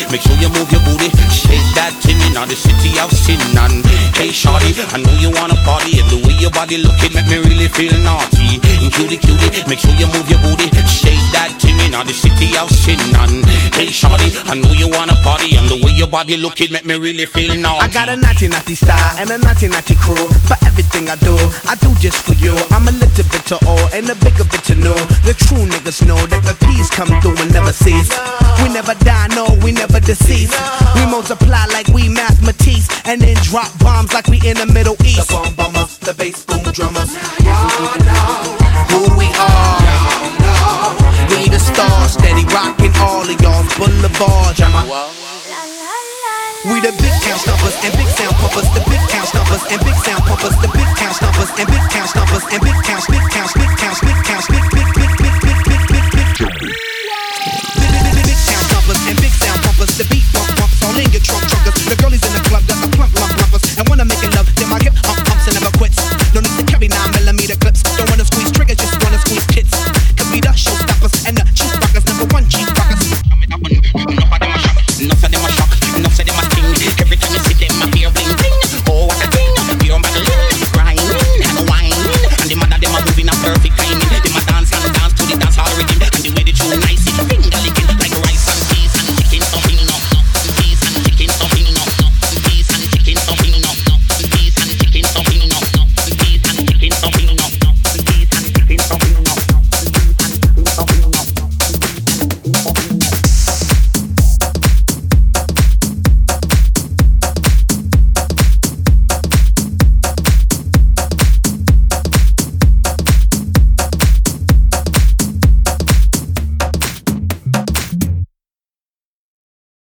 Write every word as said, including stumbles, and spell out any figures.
make sure you move your booty. Shake that thing in the city of sin. And hey shawty, I know you wanna party, and the way your body looking make me really feel naughty. And cutie cutie, make sure you move your booty. Shake that thing in the city of sin. And hey shawty, I know you wanna party, and the way your body looking make me really feel naughty. I got a naughty naughty style and a naughty naughty crew. For everything I do, I do just for you. I'm a little bit to all and a bigger bit to know. The true niggas know that the peace come through and never cease. We never die, no, we never decease. We multiply like we mathematics, and then drop bombs like we in the Middle East. The bomb bombers, the bass boom drummers. Who we are? We the stars, steady rocking all of y'all's boulevards. We the big town stompers and big sound pumpers. The big town stompers and big sound pumpers. The big town stompers and big town stompers and big towns, big towns, big towns, big towns, big towns.